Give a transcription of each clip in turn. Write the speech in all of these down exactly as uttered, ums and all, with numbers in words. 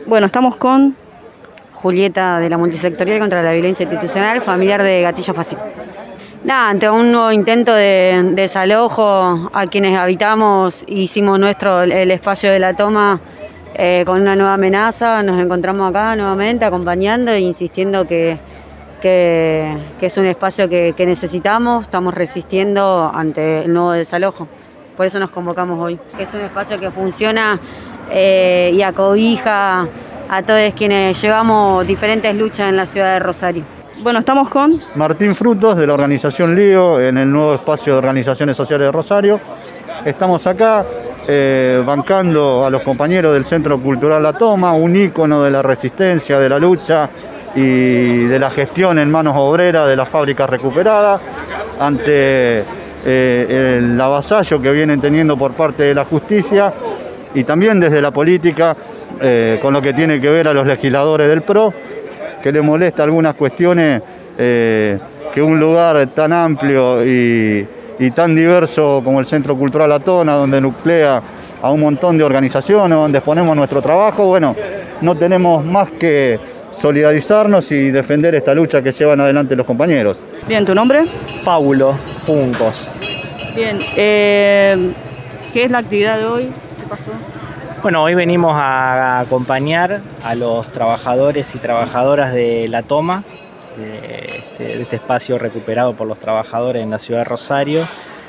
Bueno, estamos con Julieta, de la Multisectorial contra la Violencia Institucional, familiar de Gatillo Fácil. Nada, ante un nuevo intento de desalojo a quienes habitamos, hicimos nuestro el espacio de la toma eh, con una nueva amenaza. Nos encontramos acá nuevamente acompañando e insistiendo que, que, que es un espacio que, que necesitamos. Estamos resistiendo ante el nuevo desalojo. Por eso nos convocamos hoy. Que es un espacio que funciona eh, y acobija a todos quienes llevamos diferentes luchas en la ciudad de Rosario. Bueno, estamos con Martín Frutos, de la organización Lío, en el nuevo espacio de organizaciones sociales de Rosario. Estamos acá eh, bancando a los compañeros del Centro Cultural La Toma, un ícono de la resistencia, de la lucha y de la gestión en manos obreras de las fábricas recuperadas, ante eh, el avasallo que vienen teniendo por parte de la justicia y también desde la política, eh, con lo que tiene que ver a los legisladores del P R O, que le molesta algunas cuestiones eh, que un lugar tan amplio y, y tan diverso como el Centro Cultural La Toma, donde nuclea a un montón de organizaciones, donde exponemos nuestro trabajo, bueno, no tenemos más que solidarizarnos y defender esta lucha que llevan adelante los compañeros. Bien, ¿tu nombre? Paulo Juncos. Bien, eh, ¿qué es la actividad de hoy? ¿Qué pasó? Bueno, hoy venimos a acompañar a los trabajadores y trabajadoras de La Toma, de este, de este espacio recuperado por los trabajadores en la ciudad de Rosario.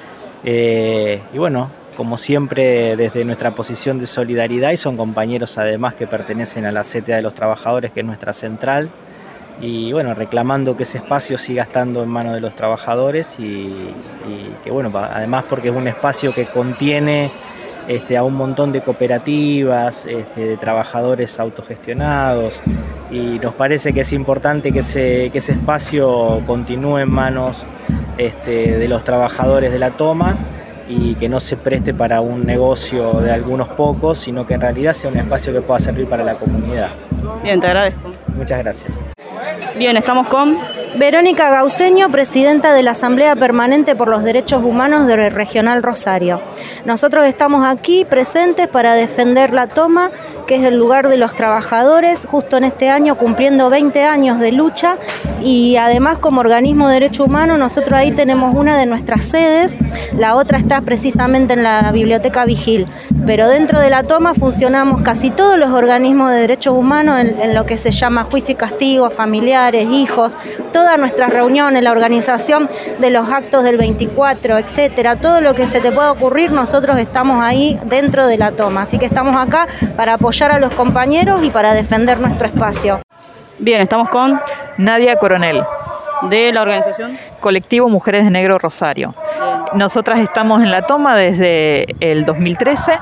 Eh, y bueno, como siempre, desde nuestra posición de solidaridad, y son compañeros además que pertenecen a la C T A de los Trabajadores, que es nuestra central, y bueno, reclamando que ese espacio siga estando en manos de los trabajadores y, y que bueno, además porque es un espacio que contiene Este, a un montón de cooperativas, este, de trabajadores autogestionados, y nos parece que es importante que ese, que ese espacio continúe en manos este, de los trabajadores de La Toma y que no se preste para un negocio de algunos pocos, sino que en realidad sea un espacio que pueda servir para la comunidad. Bien, te agradezco. Muchas gracias. Bien, estamos con Verónica Gauceño, presidenta de la Asamblea Permanente por los Derechos Humanos del Regional Rosario. Nosotros estamos aquí presentes para defender La Toma, que es el lugar de los trabajadores, justo en este año cumpliendo veinte años de lucha, y además como organismo de derechos humanos nosotros ahí tenemos una de nuestras sedes, la otra está precisamente en la Biblioteca Vigil, pero dentro de La Toma funcionamos casi todos los organismos de derechos humanos en, en lo que se llama juicio y castigo, familiares, hijos, todas nuestras reuniones, la organización de los actos del veinticuatro, etcétera, todo lo que se te pueda ocurrir, nosotros estamos ahí dentro de La Toma, así que estamos acá para apoyar a los compañeros y para defender nuestro espacio. Bien, estamos con Nadia Coronel, de la organización Colectivo Mujeres de Negro Rosario. Bien. Nosotras estamos en La Toma desde el dos mil trece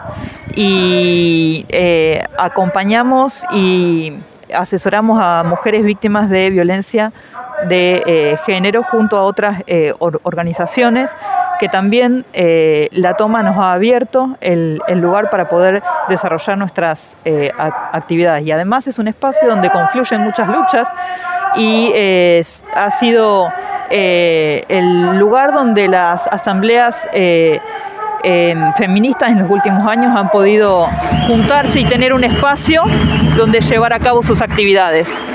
y eh, acompañamos y asesoramos a mujeres víctimas de violencia de eh, género junto a otras eh, or- organizaciones que también eh, La Toma nos ha abierto el, el lugar para poder desarrollar nuestras eh, a- actividades. Y además es un espacio donde confluyen muchas luchas y eh, ha sido eh, el lugar donde las asambleas eh, eh, feministas en los últimos años han podido juntarse y tener un espacio donde llevar a cabo sus actividades.